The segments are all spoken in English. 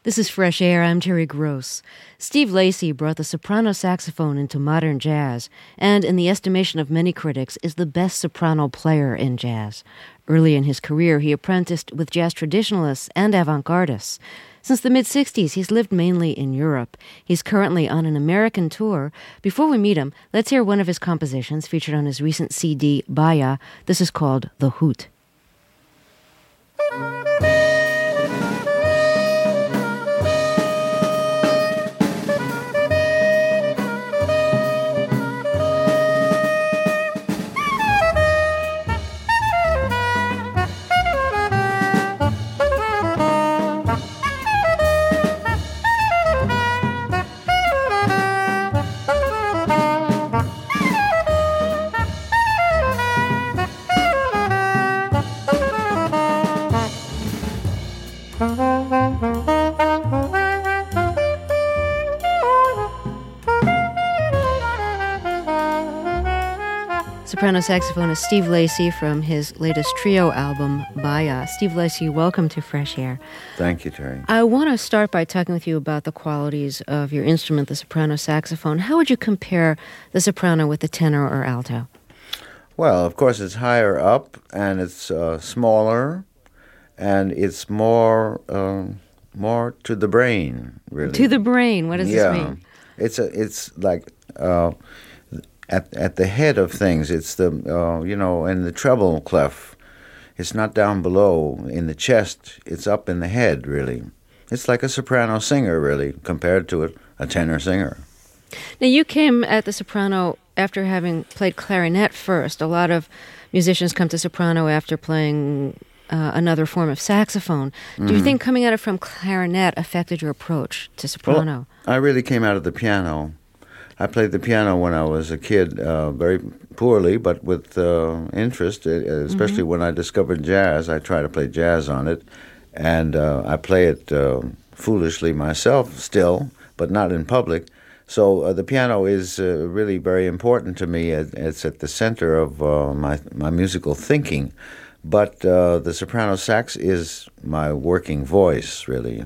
This is Fresh Air. I'm Terry Gross. Steve Lacy brought the soprano saxophone into modern jazz, and in the estimation of many critics, is the best soprano player in jazz. Early in his career, he apprenticed with jazz traditionalists and avant-gardists. Since the mid-'60s, he's lived mainly in Europe. He's currently on an American tour. Before we meet him, let's hear one of his compositions featured on his recent CD, Baya. This is called The Hoot. Soprano saxophonist Steve Lacy from his latest trio album, Baya. Steve Lacy, welcome to Fresh Air. Thank you, Terry. I want to start by talking with you about the qualities of your instrument, the soprano saxophone. How would you compare the soprano with the tenor or alto? Well, of course, it's higher up, and it's smaller, and it's more to the brain, really. To the brain? What does this mean? It's like... At the head of things, it's the, in the treble clef. It's not down below in the chest. It's up in the head, really. It's like a soprano singer, really, compared to a tenor singer. Now, you came at the soprano after having played clarinet first. A lot of musicians come to soprano after playing another form of saxophone. Do you think coming at it from clarinet affected your approach to soprano? Well, I really came out of the piano. I played the piano when I was a kid, very poorly, but with interest, especially when I discovered jazz. I try to play jazz on it, and I play it foolishly myself still, but not in public. So the piano is really very important to me. It's at the center of my musical thinking. But the soprano sax is my working voice, really.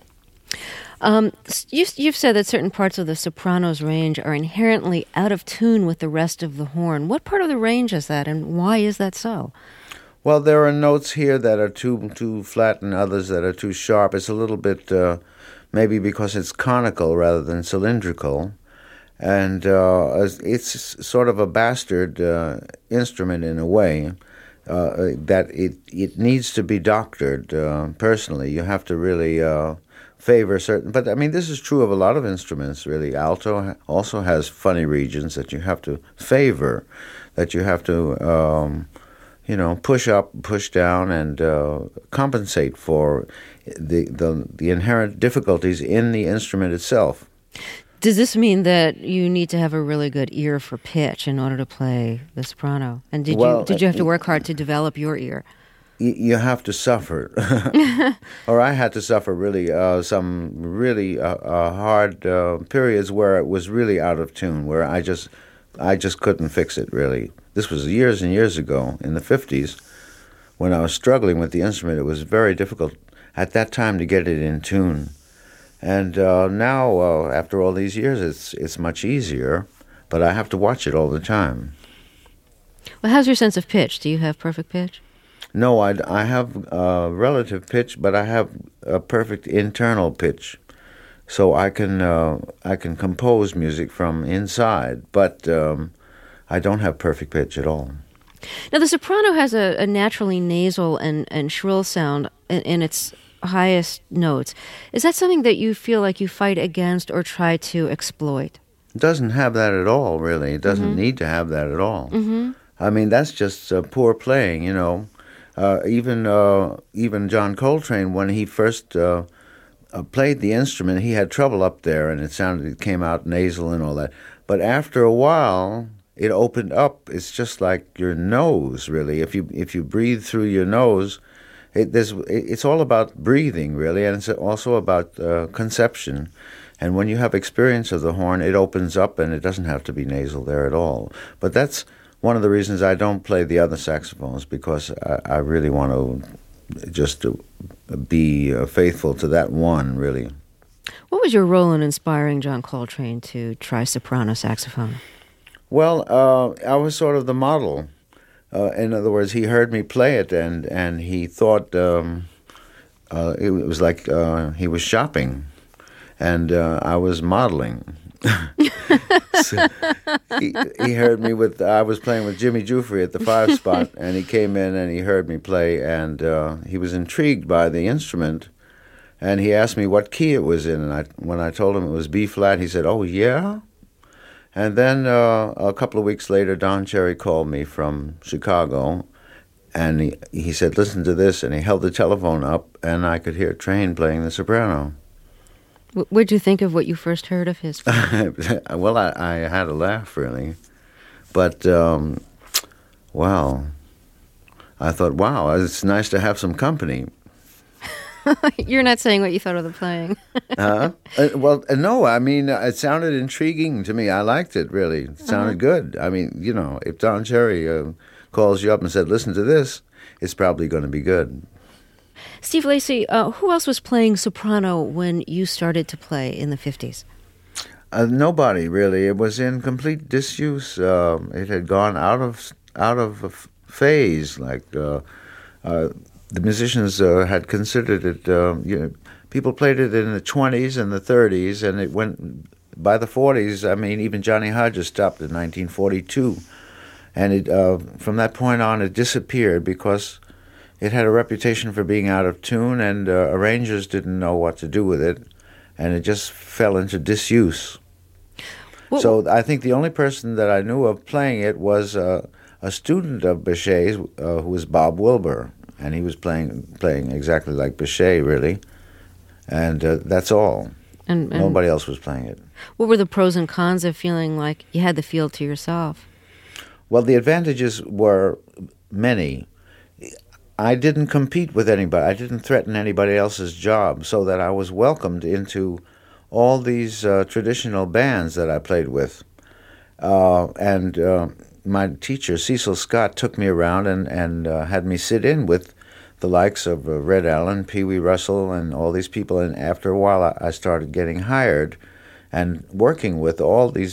You've said that certain parts of the soprano's range are inherently out of tune with the rest of the horn. What part of the range is that, and why is that so? Well, there are notes here that are too flat and others that are too sharp. It's a little bit, maybe because it's conical rather than cylindrical. And it's sort of a bastard instrument in a way. That it needs to be doctored personally. You have to really... favor certain, but I mean, this is true of a lot of instruments, really. Alto also has funny regions that you have to favor, that you have to, push up, push down, and compensate for the inherent difficulties in the instrument itself. Does this mean that you need to have a really good ear for pitch in order to play the soprano? And did you have to work hard to develop your ear? You have to suffer, or I had to suffer really some really hard periods where it was really out of tune, where I just couldn't fix it, really. This was years and years ago, in the 50s, when I was struggling with the instrument. It was very difficult at that time to get it in tune. And now, after all these years, it's much easier, but I have to watch it all the time. Well, how's your sense of pitch? Do you have perfect pitch? No, I have relative pitch, but I have a perfect internal pitch, so I can compose music from inside. But I don't have perfect pitch at all. Now, the soprano has a naturally nasal and shrill sound in its highest notes. Is that something that you feel like you fight against or try to exploit? It doesn't have that at all, really. It doesn't need to have that at all. I mean, that's just poor playing, you know. Even John Coltrane, when he first played the instrument, he had trouble up there, and it came out nasal and all that. But after a while, it opened up. It's just like your nose, really. If you breathe through your nose, it's all about breathing, really, and it's also about conception. And when you have experience of the horn, it opens up, and it doesn't have to be nasal there at all. But that's one of the reasons I don't play the other saxophones, because I really want to just to be faithful to that one, really. What was your role in inspiring John Coltrane to try soprano saxophone? Well, I was sort of the model. In other words, he heard me play it, and he thought it was like he was shopping, and I was modeling. So he heard me I was playing with Jimmy Giuffre at the 5 Spot, and he came in and he heard me play, and he was intrigued by the instrument, and he asked me what key it was in, and when I told him it was B flat, he said, "Oh, yeah?" And then a couple of weeks later, Don Cherry called me from Chicago, and he said, "Listen to this," and he held the telephone up, and I could hear Train playing the soprano. What did you think of what you first heard of his? Well, I had a laugh, really. But, wow. I thought, wow, it's nice to have some company. You're not saying what you thought of the playing. Well, no, I mean, it sounded intriguing to me. I liked it, really. It sounded good. I mean, you know, if Don Cherry calls you up and said, "Listen to this," it's probably going to be good. Steve Lacy, who else was playing soprano when you started to play in the 50s? Nobody, really. It was in complete disuse. It had gone out of phase. Like the musicians had considered it. People played it in the 20s and the 30s, and it went by the 40s. I mean, even Johnny Hodges stopped in 1942, and from that point on, it disappeared because it had a reputation for being out of tune, and arrangers didn't know what to do with it, and it just fell into disuse. Well, so I think the only person that I knew of playing it was a student of Bechet's, who was Bob Wilbur, and he was playing exactly like Bechet, really, and that's all. And nobody else was playing it. What were the pros and cons of feeling like you had the field to yourself? Well, the advantages were many. I didn't compete with anybody. I didn't threaten anybody else's job, so that I was welcomed into all these traditional bands that I played with. And my teacher, Cecil Scott, took me around and had me sit in with the likes of Red Allen, Pee Wee Russell, and all these people. And after a while, I started getting hired and working with all these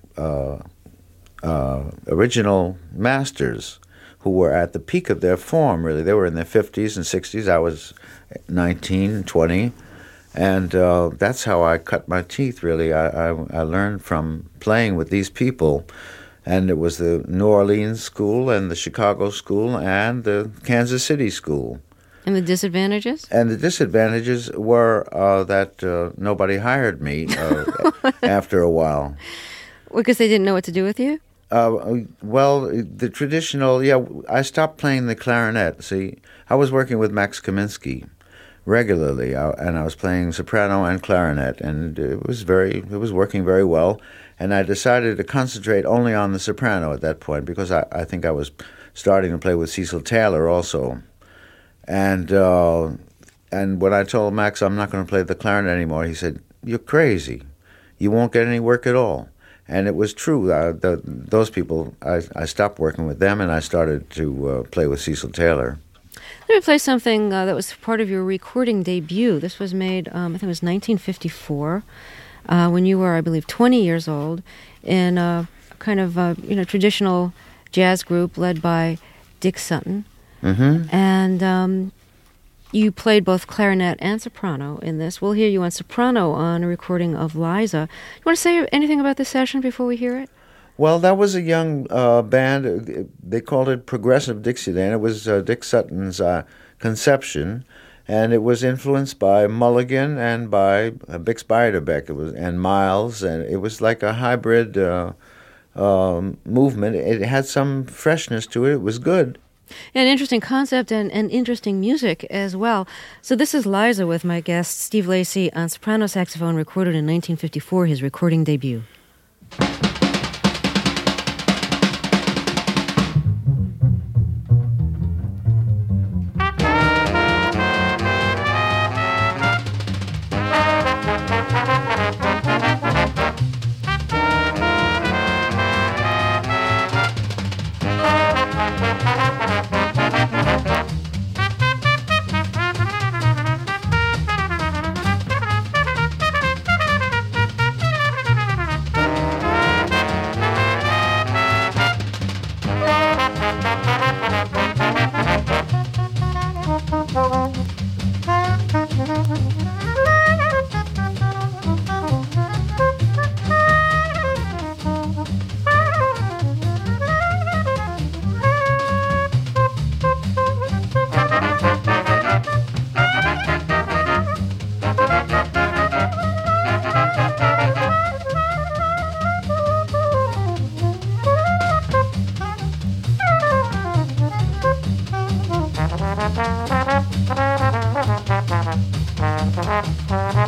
original masters who were at the peak of their form, really. They were in their 50s and 60s. I was 19, 20. And that's how I cut my teeth, really. I learned from playing with these people. And it was the New Orleans school and the Chicago school and the Kansas City school. And the disadvantages? And the disadvantages were that nobody hired me after a while. Because they didn't know what to do with you? Well, the traditional, I stopped playing the clarinet. See, I was working with Max Kaminsky regularly, and I was playing soprano and clarinet, and it was working very well. And I decided to concentrate only on the soprano at that point because I think I was starting to play with Cecil Taylor also. And when I told Max I'm not going to play the clarinet anymore, he said, "You're crazy. You won't get any work at all." And it was true. Those people, I stopped working with them, and I started to play with Cecil Taylor. Let me play something that was part of your recording debut. This was made, I think it was 1954, when you were, I believe, 20 years old, in a kind of traditional jazz group led by Dick Sutton. Mm-hmm. And you played both clarinet and soprano in this. We'll hear you on soprano on a recording of Liza. You want to say anything about this session before we hear it? Well, that was a young band. They called it Progressive Dixieland. It was Dick Sutton's conception, and it was influenced by Mulligan and by Bix Beiderbecke. And Miles, and it was like a hybrid movement. It had some freshness to it. It was good. An interesting concept and interesting music as well. So this is Liza with my guest, Steve Lacy, on soprano saxophone, recorded in 1954, his recording debut.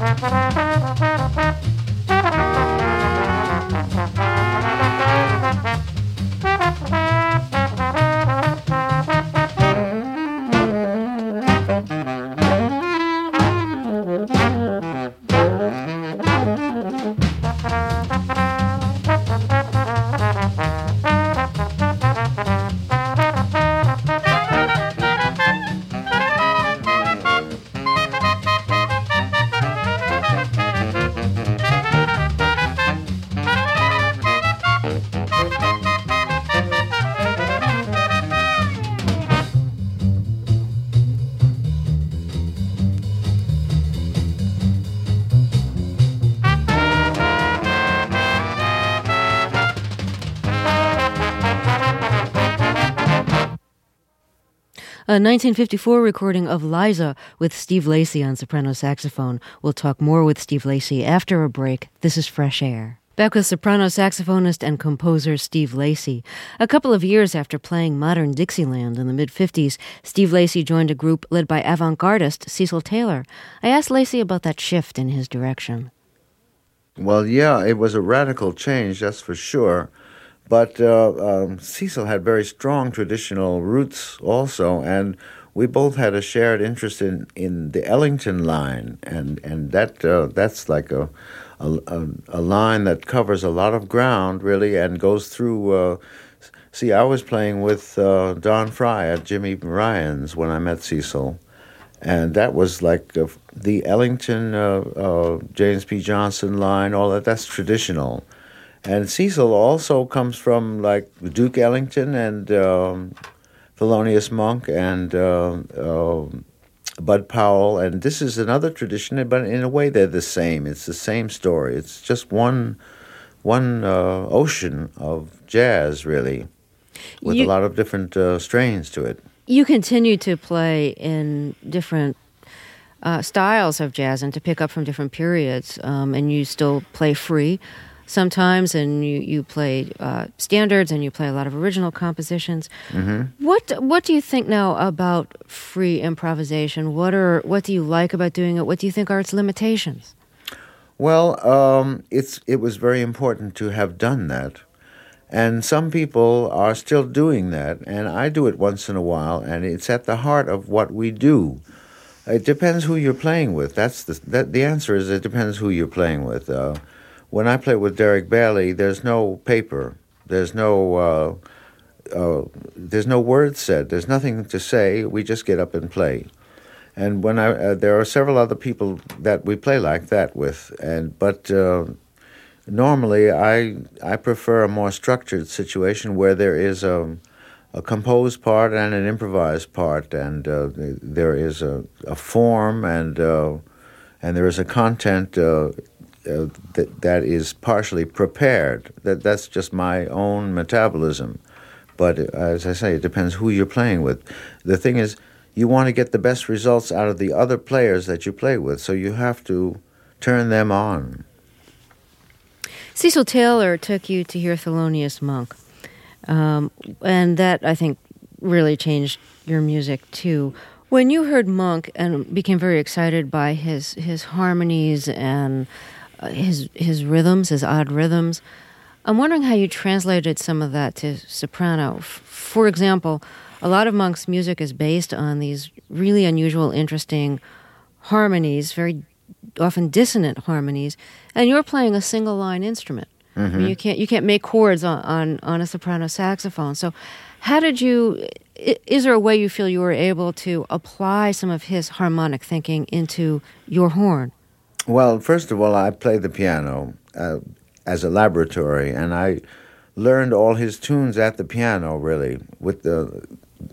A 1954 recording of Liza with Steve Lacy on soprano saxophone. We'll talk more with Steve Lacy after a break. This is Fresh Air. Back with soprano saxophonist and composer Steve Lacy. A couple of years after playing modern Dixieland in the mid-50s, Steve Lacy joined a group led by avant-gardist Cecil Taylor. I asked Lacy about that shift in his direction. Well, yeah, it was a radical change, that's for sure. But Cecil had very strong traditional roots also, and we both had a shared interest in the Ellington line, and that's like a line that covers a lot of ground, really, and goes through... See, I was playing with Don Fry at Jimmy Ryan's when I met Cecil, and that was like the Ellington, James P. Johnson line, all that's traditional. And Cecil also comes from like Duke Ellington and Thelonious Monk and Bud Powell, and this is another tradition, but in a way they're the same. It's the same story. It's just one ocean of jazz, really, with a lot of different strains to it. You continue to play in different styles of jazz and to pick up from different periods, and you still play free sometimes, and you play standards, and you play a lot of original compositions. Mm-hmm. What do you think now about free improvisation? What do you like about doing it? What do you think are its limitations? Well, it was very important to have done that, and some people are still doing that, and I do it once in a while, and it's at the heart of what we do. It depends who you're playing with. The answer is it depends who you're playing with. When I play with Derek Bailey, there's no paper, there's no words said, there's nothing to say. We just get up and play. And when there are several other people that we play like that with, but normally I prefer a more structured situation where there is a composed part and an improvised part, and there is a form and there is a content. That is partially prepared. That's just my own metabolism. But as I say, it depends who you're playing with. The thing is, you want to get the best results out of the other players that you play with, so you have to turn them on. Cecil Taylor took you to hear Thelonious Monk, and that, I think, really changed your music, too. When you heard Monk and became very excited by his harmonies and his rhythms, his odd rhythms, I'm wondering how you translated some of that to soprano. For example, a lot of Monk's music is based on these really unusual, interesting harmonies, very often dissonant harmonies, and you're playing a single line instrument. Mm-hmm. I mean, you can't make chords on a soprano saxophone. So how did you... Is there a way you feel you were able to apply some of his harmonic thinking into your horn? Well, first of all, I played the piano as a laboratory, and I learned all his tunes at the piano, really, with the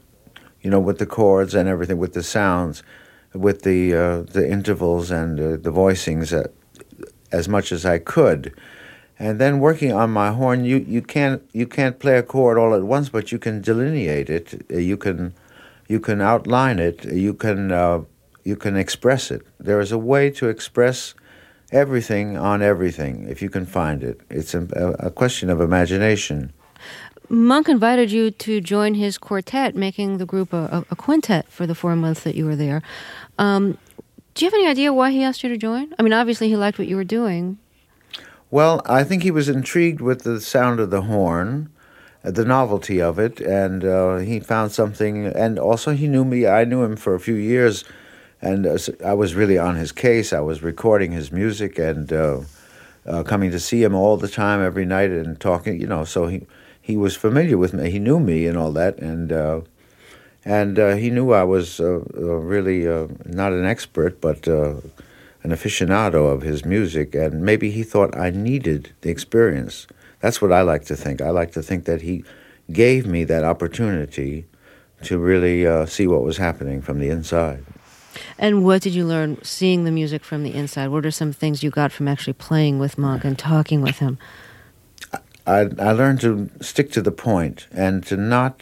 chords and everything, with the sounds, with the intervals and the voicings as much as I could. And then working on my horn, you can't play a chord all at once, but you can delineate it. You can outline it. You can express it. There is a way to express everything on everything, if you can find it. It's a question of imagination. Monk invited you to join his quartet, making the group a quintet for the 4 months that you were there. Do you have any idea why he asked you to join? I mean, obviously he liked what you were doing. Well, I think he was intrigued with the sound of the horn, the novelty of it, and he found something. And also, he knew me. I knew him for a few years, and I was really on his case. I was recording his music and coming to see him all the time, every night, and talking. So he was familiar with me. He knew me and all that, and he knew I was really not an expert, but an aficionado of his music, and maybe he thought I needed the experience. That's what I like to think. I like to think that he gave me that opportunity to really see what was happening from the inside. And what did you learn seeing the music from the inside? What are some things you got from actually playing with Monk and talking with him? I learned to stick to the point and to not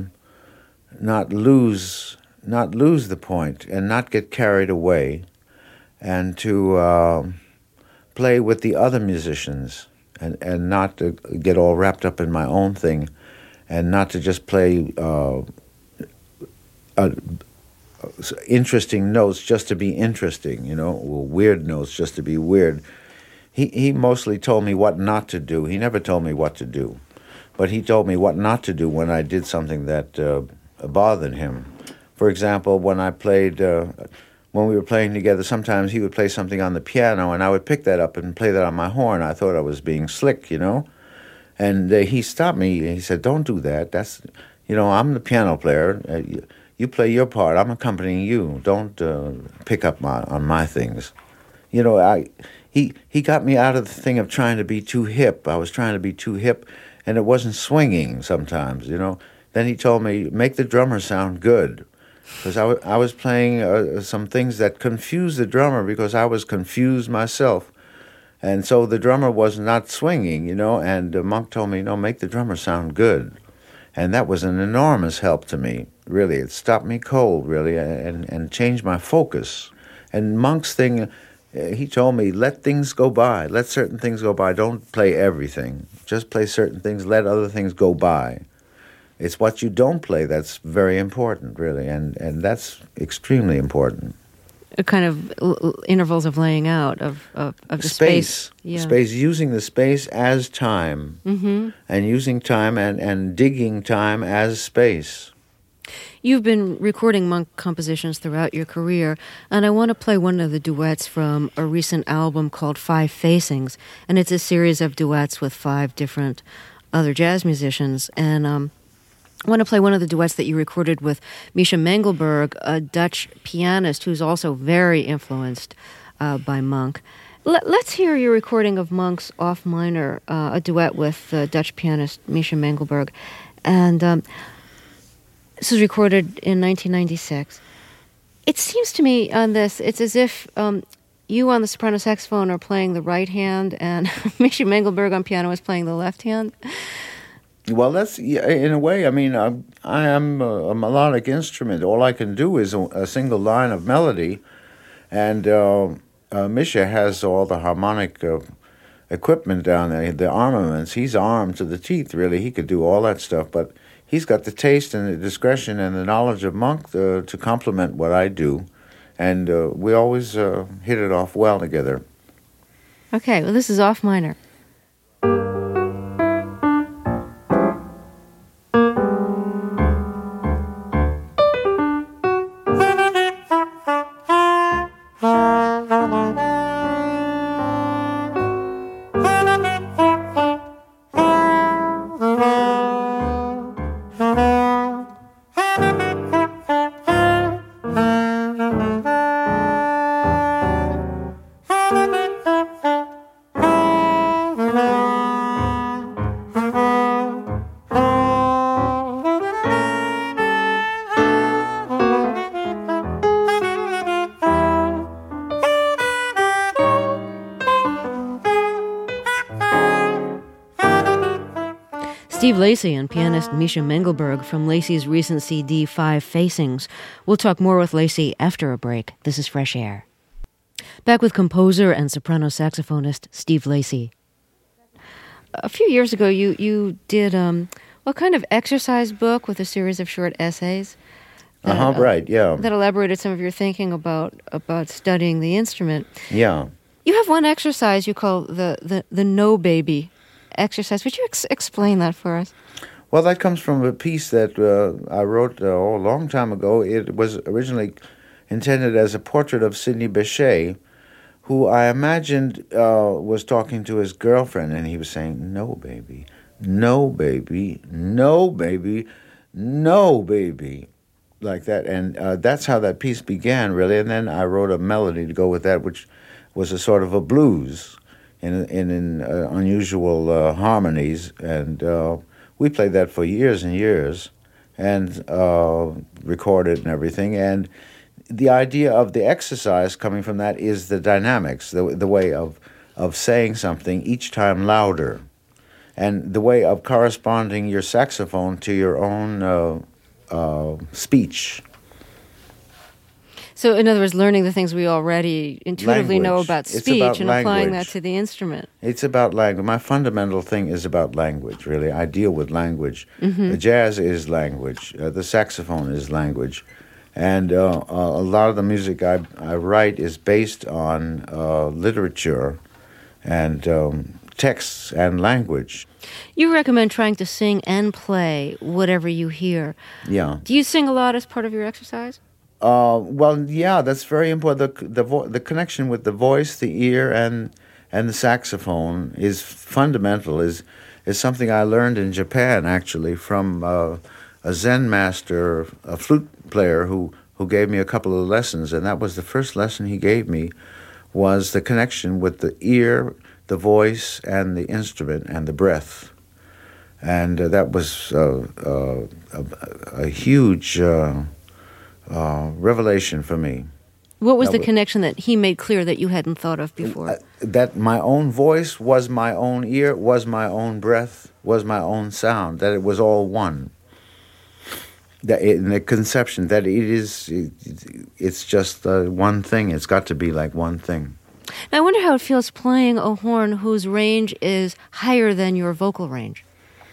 lose the point and not get carried away, and to play with the other musicians and not to get all wrapped up in my own thing, and not to just play interesting notes just to be interesting, or weird notes just to be weird. He mostly told me what not to do. He never told me what to do, but he told me what not to do when I did something that bothered him. For example, when we were playing together, sometimes he would play something on the piano, and I would pick that up and play that on my horn. I thought I was being slick, And he stopped me. He said, "Don't do that. That's, I'm the piano player. You play your part. I'm accompanying you. Don't pick up on my things." He got me out of the thing of trying to be too hip. I was trying to be too hip, and it wasn't swinging sometimes, Then he told me, "Make the drummer sound good." Because I was playing some things that confused the drummer because I was confused myself. And so the drummer was not swinging, and Monk told me, "Make the drummer sound good." And that was an enormous help to me, really. It stopped me cold, really, and changed my focus. And Monk's thing, he told me, let things go by. Let certain things go by. Don't play everything. Just play certain things. Let other things go by. It's what you don't play that's very important, really, and that's extremely important. A kind of intervals of laying out of the space. Yeah. Space, using the space as time, and using time and digging time as space. You've been recording Monk compositions throughout your career, and I want to play one of the duets from a recent album called Five Facings, and it's a series of duets with 5 different other jazz musicians, and I want to play one of the duets that you recorded with Misha Mengelberg, a Dutch pianist who's also very influenced by Monk. Let's hear your recording of Monk's Off Minor, a duet with Dutch pianist Misha Mengelberg. And this was recorded in 1996. It seems to me on this, it's as if you on the soprano saxophone are playing the right hand and Misha Mengelberg on piano is playing the left hand. Well, that's, in a way, I mean, I am a melodic instrument. All I can do is a single line of melody, and Misha has all the harmonic equipment down there, the armaments. He's armed to the teeth, really. He could do all that stuff, but he's got the taste and the discretion and the knowledge of Monk to complement what I do, and we always hit it off well together. Okay, well, this is Off Minor. Steve Lacy and pianist Misha Mengelberg from Lacy's recent CD, Five Facings. We'll talk more with Lacy after a break. This is Fresh Air. Back with composer and soprano saxophonist Steve Lacy. A few years ago, you did a kind of exercise book with a series of short essays. Right, yeah. That elaborated some of your thinking about studying the instrument. Yeah. You have one exercise you call the No Baby exercise. Would you explain that for us? Well, that comes from a piece that I wrote a long time ago. It was originally intended as a portrait of Sidney Bechet, who I imagined was talking to his girlfriend, and he was saying, "No, baby, no, baby, no, baby, no, baby," like that. And that's how that piece began, really. And then I wrote a melody to go with that, which was a sort of a blues in unusual harmonies. And we played that for years and years and recorded and everything. And the idea of the exercise coming from that is the dynamics, the way of saying something each time louder, and the way of corresponding your saxophone to your own speech. So, in other words, learning the things we already intuitively know about speech and applying that language. to the instrument. It's about language. My fundamental thing is about language, really. I deal with language. The jazz is language. The saxophone is language. And a lot of the music I write is based on literature and texts and language. You recommend trying to sing and play whatever you hear. Yeah. Do you sing a lot as part of your exercise? Well, yeah, that's very important. The connection with the voice, the ear, and the saxophone is fundamental. Is something I learned in Japan, actually, from a Zen master, a flute player who gave me a couple of lessons, and that was the first lesson he gave me, was the connection with the ear, the voice, and the instrument, and the breath. And that was a huge revelation for me. What was the connection that he made clear that you hadn't thought of before? That my own voice was my own ear, was my own breath, was my own sound, that it was all one. That in the conception that it's just one thing. It's got to be like one thing. Now, I wonder how it feels playing a horn whose range is higher than your vocal range.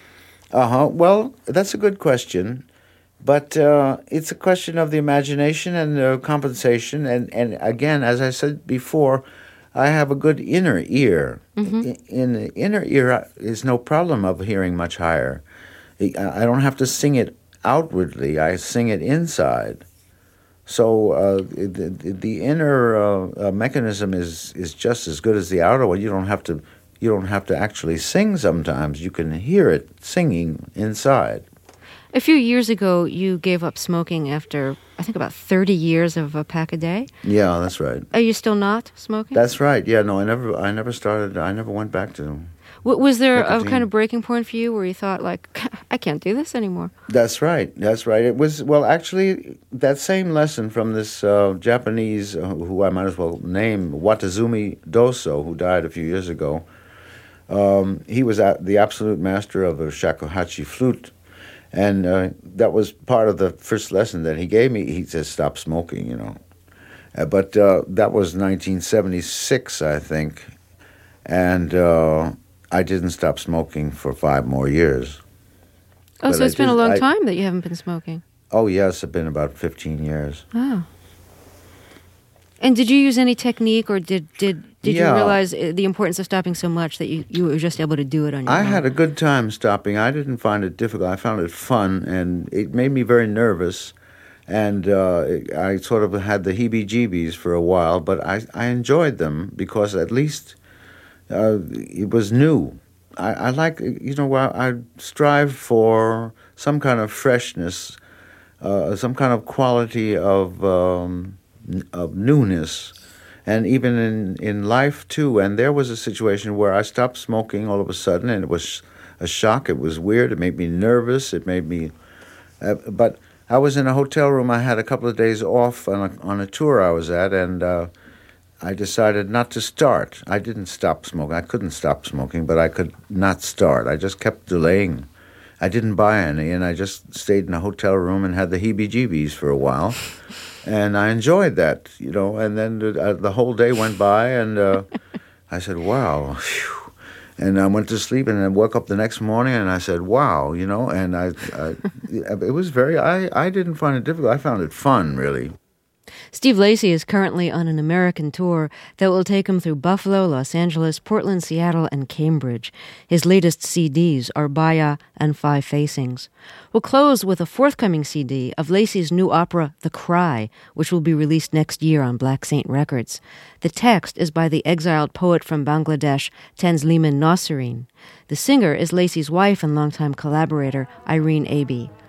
Well, that's a good question. But it's a question of the imagination and compensation. And again, as I said before, I have a good inner ear. In the inner ear is no problem of hearing much higher. I don't have to sing it outwardly. I sing it inside. So the inner mechanism is just as good as the outer one. You don't have to actually sing sometimes. You can hear it singing inside. A few years ago, you gave up smoking after, I think, about 30 years of a pack a day. Yeah, that's right. Are you still not smoking? That's right. Yeah, no, I never started. I never went back to. Was there nicotine. A kind of breaking point for you where you thought, like, I can't do this anymore? That's right. It was, well, actually, that same lesson from this Japanese, who I might as well name, Watazumi Doso, who died a few years ago. He was the absolute master of a shakuhachi flute. And that was part of the first lesson that he gave me. He said, stop smoking, But that was 1976, I think. And I didn't stop smoking for 5 more years. Oh, so it's been a long time that you haven't been smoking. Oh, yes, it's been about 15 years. Oh. And did you use any technique, or did you realize the importance of stopping so much that you were just able to do it on your own? I had a good time stopping. I didn't find it difficult. I found it fun, and it made me very nervous. And I sort of had the heebie-jeebies for a while, but I enjoyed them because at least it was new. I like, I strive for some kind of freshness, some kind of quality of newness, and even in life too. And there was a situation where I stopped smoking all of a sudden, and it was a shock. It was weird. It made me nervous. It made me, but I was in a hotel room. I had a couple of days off on a tour I was at, and I decided not to start. I didn't stop smoking. I couldn't stop smoking, but I could not start. I just kept delaying. I didn't buy any, and I just stayed in a hotel room and had the heebie-jeebies for a while. And I enjoyed that, and then the whole day went by, and I said, wow. Whew. And I went to sleep, and I woke up the next morning, and I said, "Wow," And it was I didn't find it difficult. I found it fun, really. Steve Lacy is currently on an American tour that will take him through Buffalo, Los Angeles, Portland, Seattle, and Cambridge. His latest CDs are Baya and Five Facings. We'll close with a forthcoming CD of Lacy's new opera, The Cry, which will be released next year on Black Saint Records. The text is by the exiled poet from Bangladesh, Tanzliman Nasirine. The singer is Lacy's wife and longtime collaborator, Irene Aby.